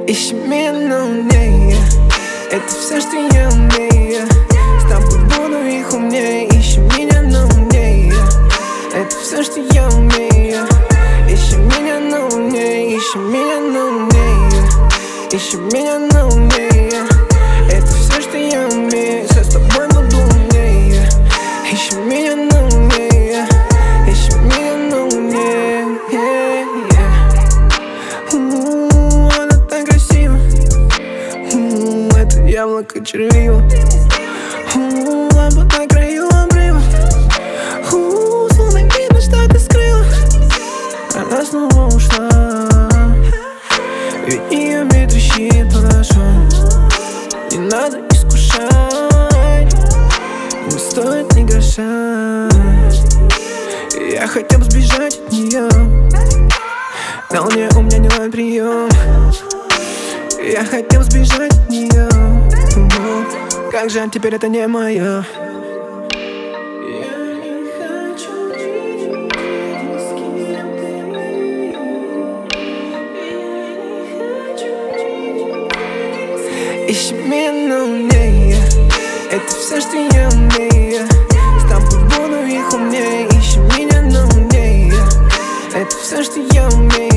Ищи меня на умнее, это все, что я умею. С тобой буду их умнее. Ищи меня на умнее, это все, что я умею. Ищи меня на умнее, ищи меня на умнее. Ищи меня на умнее, это все, что я умею. Все с тобой буду умнее. Ищи меня на умнее, ищи меня на умнее. Она так красива, это яблоко червива. Лампа на краю обрыва, словно видно, что ты скрыла. Она снова ушла, ведь ее мир трещит под шум. Не надо искушать, не стоит ни гроша. Я хотел бы сбежать от нее, но у меня не ловит прием. Я хотел сбежать от нее, как жаль, теперь это не мое. Ищи меня на умнее, это все, что я умею. С тобой буду их умнее. Ищи меня на умнее, это все, что я умею.